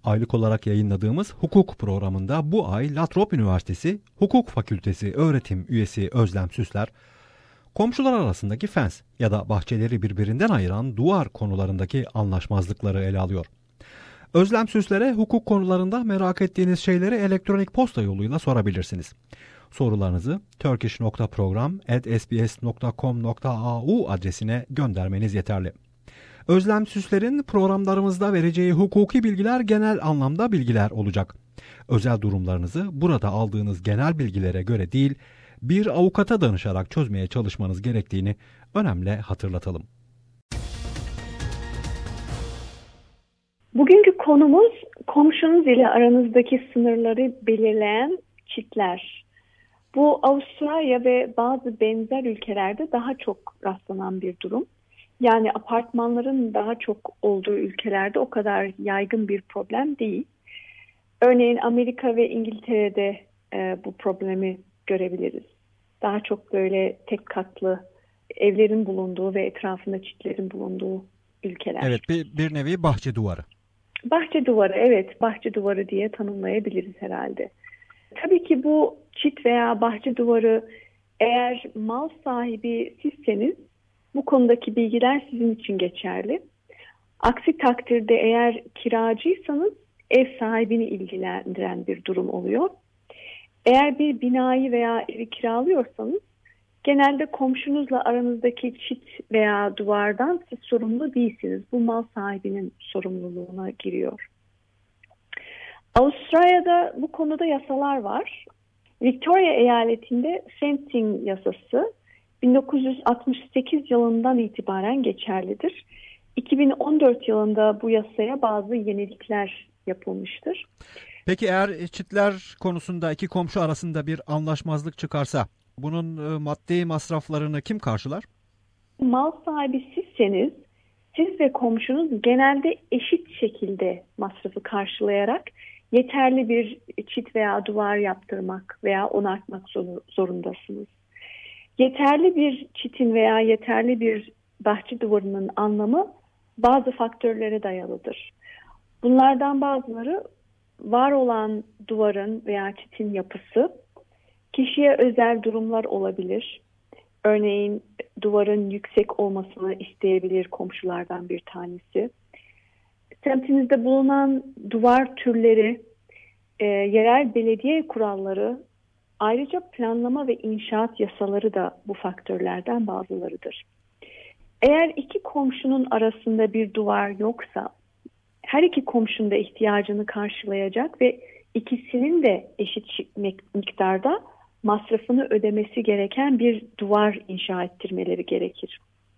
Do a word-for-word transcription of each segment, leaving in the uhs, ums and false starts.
Aylık olarak yayınladığımız hukuk programında bu ay La Trobe Üniversitesi Hukuk Fakültesi öğretim üyesi Özlem Süsler, komşular arasındaki fens ya da bahçeleri birbirinden ayıran duvar konularındaki anlaşmazlıkları ele alıyor. Özlem Süsler'e hukuk konularında merak ettiğiniz şeyleri elektronik posta yoluyla sorabilirsiniz. Sorularınızı turkish nokta program at s b s nokta com nokta a u adresine göndermeniz yeterli. Özlem Süsler'in programlarımızda vereceği hukuki bilgiler genel anlamda bilgiler olacak. Özel durumlarınızı burada aldığınız genel bilgilere göre değil, bir avukata danışarak çözmeye çalışmanız gerektiğini önemli hatırlatalım. Bugünkü konumuz komşunuz ile aranızdaki sınırları belirleyen çitler. Bu Avustralya ve bazı benzer ülkelerde daha çok rastlanan bir durum. Yani apartmanların daha çok olduğu ülkelerde o kadar yaygın bir problem değil. Örneğin Amerika ve İngiltere'de e, bu problemi görebiliriz. Daha çok böyle tek katlı evlerin bulunduğu ve etrafında çitlerin bulunduğu ülkeler. Evet, bir, bir nevi bahçe duvarı. Bahçe duvarı, evet, bahçe duvarı diye tanımlayabiliriz herhalde. Tabii ki bu çit veya bahçe duvarı, eğer mal sahibi sizseniz bu konudaki bilgiler sizin için geçerli. Aksi takdirde eğer kiracıysanız ev sahibini ilgilendiren bir durum oluyor. Eğer bir binayı veya evi kiralıyorsanız genelde komşunuzla aranızdaki çit veya duvardan siz sorumlu değilsiniz. Bu mal sahibinin sorumluluğuna giriyor. Avustralya'da bu konuda yasalar var. Victoria eyaletinde fencing yasası bin dokuz yüz altmış sekiz yılından itibaren geçerlidir. iki bin on dört yılında bu yasaya bazı yenilikler yapılmıştır. Peki eğer çitler konusunda iki komşu arasında bir anlaşmazlık çıkarsa bunun maddi masraflarını kim karşılar? Mal sahibi sizseniz siz ve komşunuz genelde eşit şekilde masrafı karşılayarak yeterli bir çit veya duvar yaptırmak veya onartmak zorundasınız. Yeterli bir çitin veya yeterli bir bahçe duvarının anlamı bazı faktörlere dayalıdır. Bunlardan bazıları var olan duvarın veya çitin yapısı, kişiye özel durumlar olabilir. Örneğin duvarın yüksek olmasını isteyebilir komşulardan bir tanesi. Semtinizde bulunan duvar türleri, e, yerel belediye kuralları, ayrıca planlama ve inşaat yasaları da bu faktörlerden bazılarıdır. Eğer iki komşunun arasında bir duvar yoksa, her iki komşunun da ihtiyacını karşılayacak ve ikisinin de eşit miktarda masrafını ödemesi gereken bir duvar inşa ettirmeleri gerekir.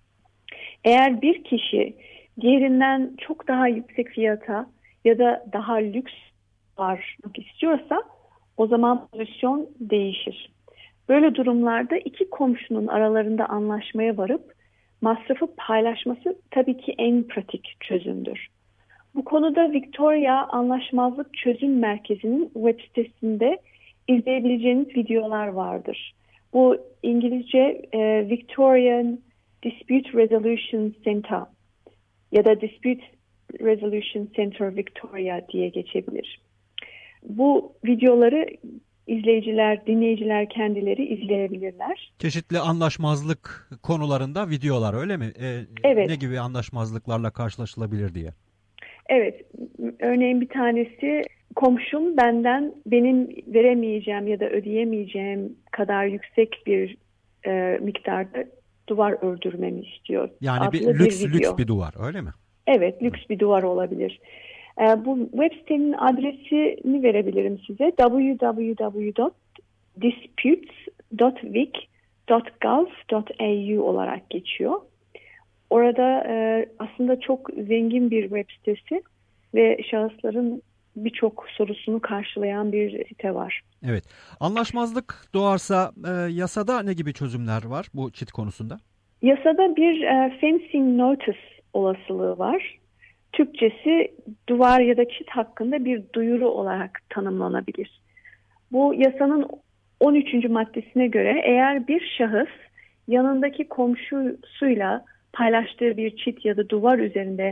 Eğer bir kişi diğerinden çok daha yüksek fiyata ya da daha lüks varlık istiyorsa o zaman pozisyon değişir. Böyle durumlarda iki komşunun aralarında anlaşmaya varıp masrafı paylaşması tabii ki en pratik çözümdür. Bu konuda Victoria Anlaşmazlık Çözüm Merkezi'nin web sitesinde izleyebileceğiniz videolar vardır. Bu İngilizce e, Victorian Dispute Resolution Center ya da Dispute Resolution Center Victoria diye geçebilir. Bu videoları izleyiciler, dinleyiciler kendileri izleyebilirler. Çeşitli anlaşmazlık konularında videolar, öyle mi? Ee, evet. Ne gibi anlaşmazlıklarla karşılaşılabilir diye. Evet. Örneğin bir tanesi, komşum benden benim veremeyeceğim ya da ödeyemeyeceğim kadar yüksek bir e, miktarda duvar ördürmemi istiyor. Yani bir lüks, bir lüks bir duvar, öyle mi? Evet, lüks bir duvar olabilir. E, bu web sitenin adresini verebilirim size. double-u double-u double-u dot disputes dot vic dot gov dot a u olarak geçiyor. Orada e, aslında çok zengin bir web sitesi ve şahısların birçok sorusunu karşılayan bir site var. Evet. Anlaşmazlık doğarsa e, yasada ne gibi çözümler var bu çit konusunda? Yasada bir e, fencing notice olasılığı var. Türkçesi duvar ya da çit hakkında bir duyuru olarak tanımlanabilir. Bu yasanın on üçüncü maddesine göre eğer bir şahıs yanındaki komşusuyla paylaştığı bir çit ya da duvar üzerinde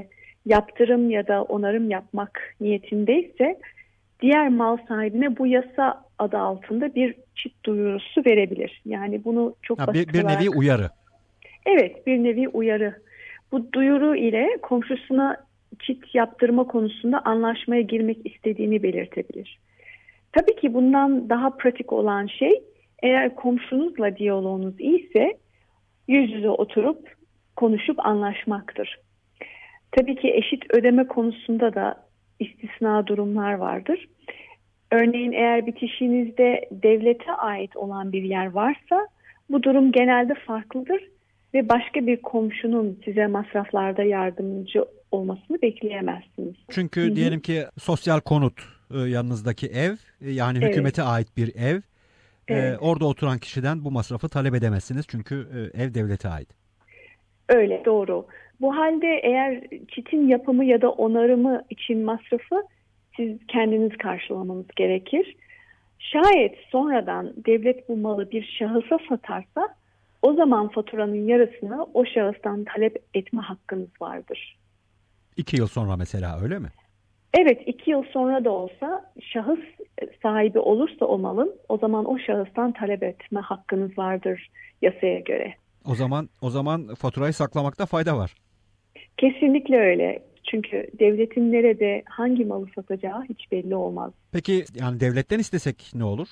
yaptırım ya da onarım yapmak niyetindeyse diğer mal sahibine bu yasa adı altında bir çit duyurusu verebilir. Yani bunu çok Ha, basit bir, bir olarak... nevi uyarı. Evet, bir nevi uyarı. Bu duyuru ile komşusuna çit yaptırma konusunda anlaşmaya girmek istediğini belirtebilir. Tabii ki bundan daha pratik olan şey, eğer komşunuzla diyaloğunuz iyiyse yüz yüze oturup konuşup anlaşmaktır. Tabii ki eşit ödeme konusunda da istisna durumlar vardır. Örneğin eğer bitişiğinizde devlete ait olan bir yer varsa bu durum genelde farklıdır ve başka bir komşunun size masraflarda yardımcı olmasını bekleyemezsiniz. Çünkü Hı hı. diyelim ki sosyal konut e, yanınızdaki ev, e, yani Evet. hükümete ait bir ev. E, Evet. orada oturan kişiden bu masrafı talep edemezsiniz çünkü e, ev devlete ait. Öyle, doğru. Bu halde eğer çitin yapımı ya da onarımı için masrafı siz kendiniz karşılamanız gerekir. Şayet sonradan devlet bu malı bir şahısa satarsa o zaman faturanın yarısını o şahıstan talep etme hakkınız vardır. İki yıl sonra mesela, öyle mi? Evet, iki yıl sonra da olsa şahıs sahibi olursa o malın, o zaman o şahıstan talep etme hakkınız vardır yasaya göre. O zaman o zaman faturayı saklamakta fayda var. Kesinlikle öyle. Çünkü devletin nerede hangi malı satacağı hiç belli olmaz. Peki yani devletten istesek ne olur?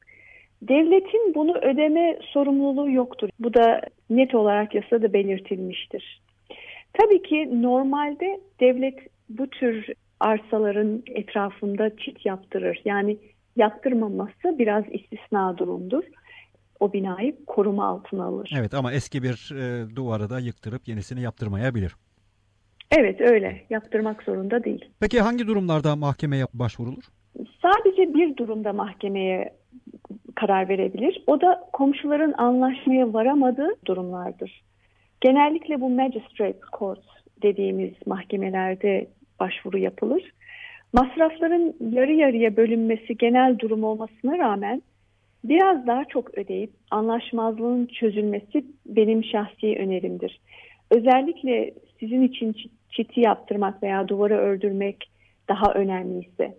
Devletin bunu ödeme sorumluluğu yoktur. Bu da net olarak yasada belirtilmiştir. Tabii ki normalde devlet bu tür arsaların etrafında çit yaptırır. Yani yaptırmaması biraz istisna durumdur. O binayı koruma altına alır. Evet, ama eski bir e, duvarı da yıktırıp yenisini yaptırmayabilir. Evet, öyle. Yaptırmak zorunda değil. Peki hangi durumlarda mahkemeye başvurulur? Sadece bir durumda mahkemeye karar verebilir. O da komşuların anlaşmaya varamadığı durumlardır. Genellikle bu magistrate court dediğimiz mahkemelerde başvuru yapılır. Masrafların yarı yarıya bölünmesi genel durum olmasına rağmen biraz daha çok ödeyip anlaşmazlığın çözülmesi benim şahsi önerimdir. Özellikle sizin için çiti yaptırmak veya duvarı ördürmek daha önemliyse.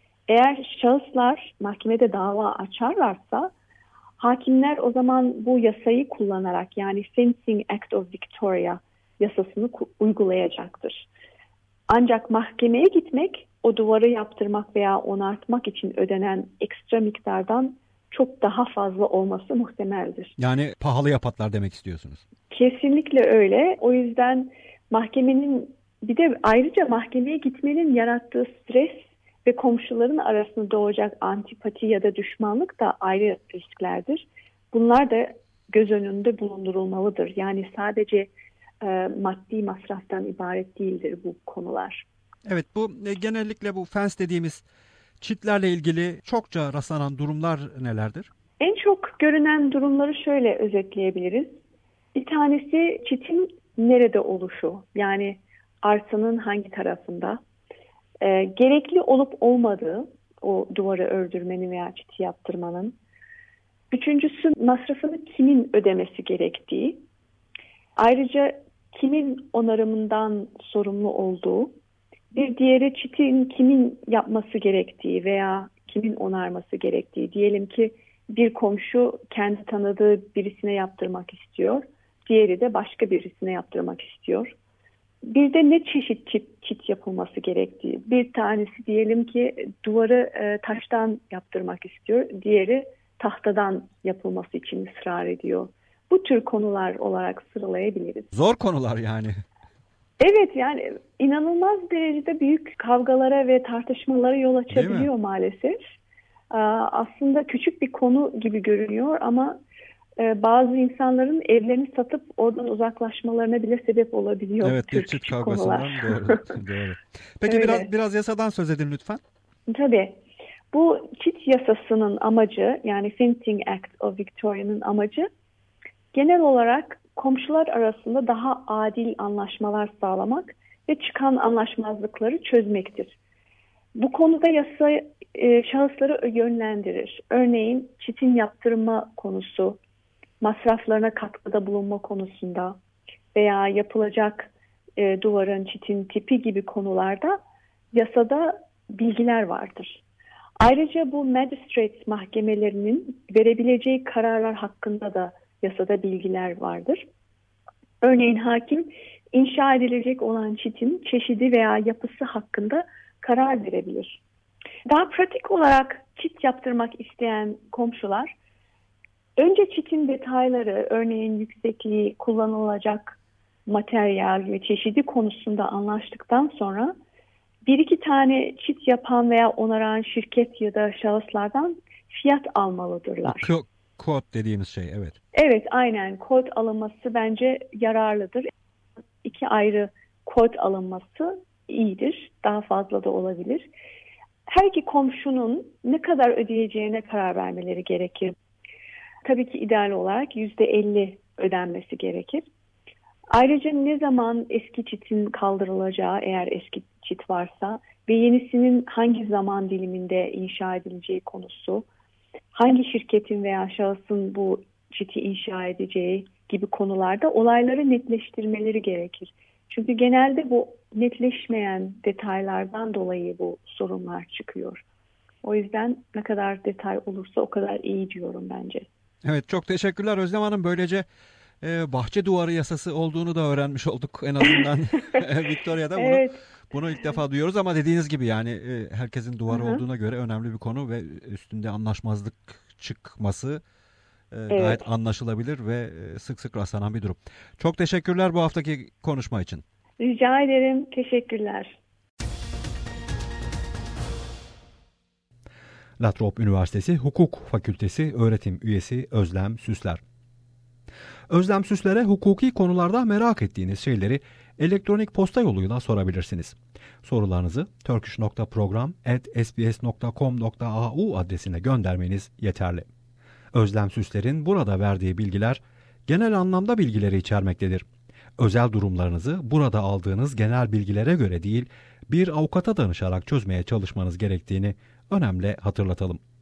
Eğer şahıslar mahkemede dava açarlarsa hakimler o zaman bu yasayı kullanarak, yani Fencing Act of Victoria yasasını uygulayacaktır. Ancak mahkemeye gitmek o duvarı yaptırmak veya onartmak için ödenen ekstra miktardan çok daha fazla olması muhtemeldir. Yani pahalıya patlar demek istiyorsunuz. Kesinlikle öyle. O yüzden mahkemenin, bir de ayrıca mahkemeye gitmenin yarattığı stres ve komşuların arasında doğacak antipati ya da düşmanlık da ayrı risklerdir. Bunlar da göz önünde bulundurulmalıdır. Yani sadece e, maddi masraftan ibaret değildir bu konular. Evet, bu e, genellikle bu fence dediğimiz çitlerle ilgili çokça rastlanan durumlar nelerdir? En çok görünen durumları şöyle özetleyebiliriz. Bir tanesi çitin nerede oluşu, yani arsanın hangi tarafında, e, gerekli olup olmadığı o duvarı ördürmenin veya çiti yaptırmanın. Üçüncüsü masrafını kimin ödemesi gerektiği. Ayrıca kimin onarımından sorumlu olduğu. Bir diğeri çitin kimin yapması gerektiği veya kimin onarması gerektiği. Diyelim ki bir komşu kendi tanıdığı birisine yaptırmak istiyor. Diğeri de başka birisine yaptırmak istiyor. Bir de ne çeşit çit, çit yapılması gerektiği. Bir tanesi diyelim ki duvarı e, taştan yaptırmak istiyor. Diğeri tahtadan yapılması için ısrar ediyor. Bu tür konular olarak sıralayabiliriz. Zor konular yani. Evet, yani inanılmaz derecede büyük kavgalara ve tartışmalara yol açabiliyor maalesef. Aslında küçük bir konu gibi görünüyor ama bazı insanların evlerini satıp oradan uzaklaşmalarına bile sebep olabiliyor. Evet, bir çit kavgasından doğru. doğru. Peki Öyle. biraz biraz yasadan söz edin lütfen. Tabii. Bu çit yasasının amacı, yani Fencing Act of Victoria'nın amacı genel olarak komşular arasında daha adil anlaşmalar sağlamak ve çıkan anlaşmazlıkları çözmektir. Bu konuda yasa e, şahısları yönlendirir. Örneğin çitin yaptırma konusu, masraflarına katkıda bulunma konusunda veya yapılacak e, duvarın, çitin tipi gibi konularda yasada bilgiler vardır. Ayrıca bu magistrates mahkemelerinin verebileceği kararlar hakkında da yasada bilgiler vardır. Örneğin hakim inşa edilecek olan çitin çeşidi veya yapısı hakkında karar verebilir. Daha pratik olarak çit yaptırmak isteyen komşular önce çitin detayları, örneğin yüksekliği, kullanılacak materyal ve çeşidi konusunda anlaştıktan sonra bir iki tane çit yapan veya onaran şirket ya da şahıslardan fiyat almalıdırlar. Kod dediğimiz şey, evet. Evet, aynen. Kod alınması bence yararlıdır. İki ayrı kod alınması iyidir. Daha fazla da olabilir. Her iki komşunun ne kadar ödeyeceğine karar vermeleri gerekir. Tabii ki ideal olarak yüzde elli ödenmesi gerekir. Ayrıca ne zaman eski çitin kaldırılacağı, eğer eski çit varsa ve yenisinin hangi zaman diliminde inşa edileceği konusu, hangi şirketin veya şahısın bu çiti inşa edeceği gibi konularda olayları netleştirmeleri gerekir. Çünkü genelde bu netleşmeyen detaylardan dolayı bu sorunlar çıkıyor. O yüzden ne kadar detay olursa o kadar iyi diyorum bence. Evet, çok teşekkürler Özlem Hanım. Böylece e, bahçe duvarı yasası olduğunu da öğrenmiş olduk en azından Victoria'da. Bunu, evet. Bunu ilk defa duyuyoruz ama dediğiniz gibi yani e, herkesin duvarı Hı-hı. olduğuna göre önemli bir konu ve üstünde anlaşmazlık çıkması e, evet. gayet anlaşılabilir ve e, sık sık rastlanan bir durum. Çok teşekkürler bu haftaki konuşma için. Rica ederim. Teşekkürler. La Trobe Üniversitesi Hukuk Fakültesi öğretim üyesi Özlem Süsler. Özlem Süsler'e hukuki konularda merak ettiğiniz şeyleri elektronik posta yoluyla sorabilirsiniz. Sorularınızı turkish nokta program at s b s nokta com nokta a u adresine göndermeniz yeterli. Özlem Süsler'in burada verdiği bilgiler genel anlamda bilgileri içermektedir. Özel durumlarınızı burada aldığınız genel bilgilere göre değil, bir avukata danışarak çözmeye çalışmanız gerektiğini önemli hatırlatalım.